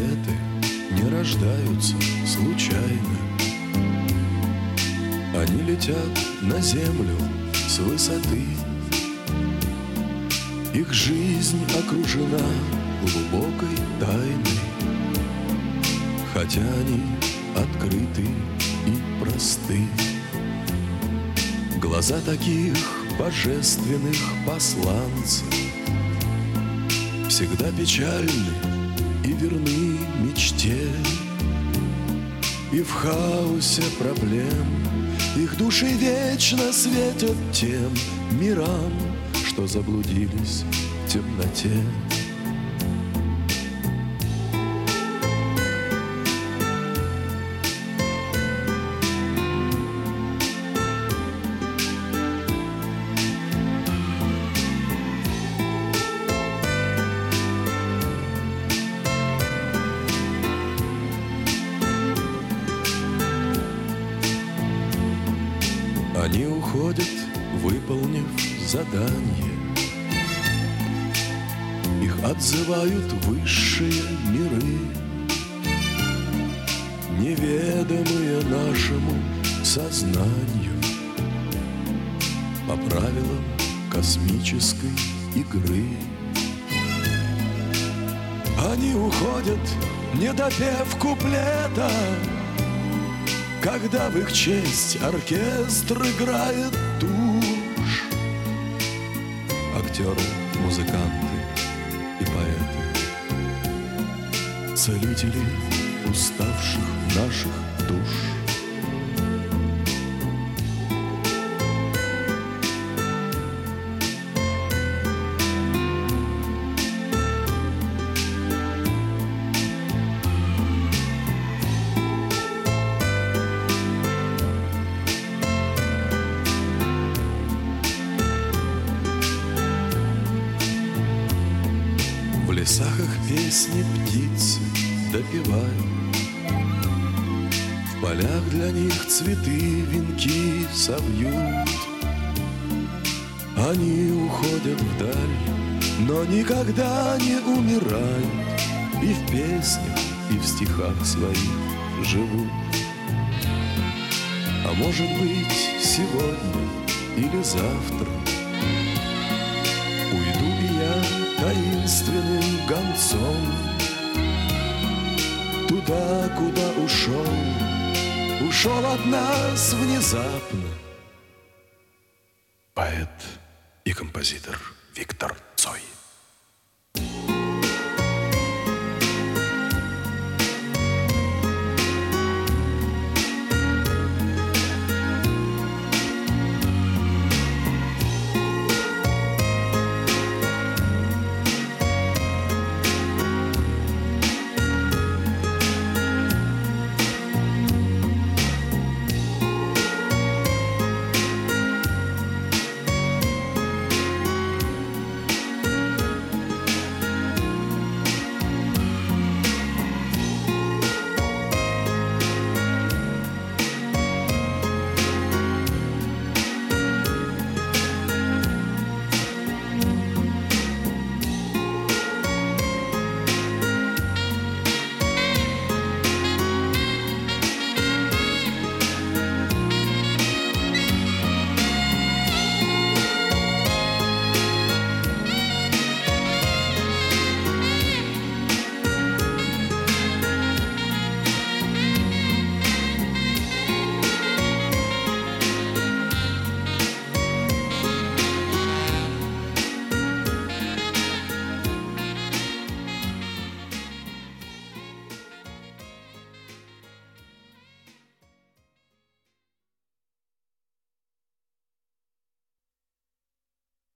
поэты не рождаются случайно. Они летят на землю с высоты. Их жизнь окружена глубокой тайной, хотя они открыты и просты. Глаза таких божественных посланцев всегда печальны и верны мечте. И в хаосе проблем их души вечно светят тем мирам, что заблудились в темноте. Они уходят, выполнив задание. Их отзывают высшие миры, неведомые нашему сознанию, по правилам космической игры. Они уходят, не допев куплета, когда в их честь оркестр играет тушь. Актеры, музыканты и поэты, целители уставших наших душ. В лесах их песни птицы допевают, в полях для них цветы венки совьют. Они уходят вдаль, но никогда не умирают, и в песнях, и в стихах своих живут. А может быть, сегодня или завтра уйду и я таинственным гонцом туда, куда ушел от нас внезапно поэт и композитор.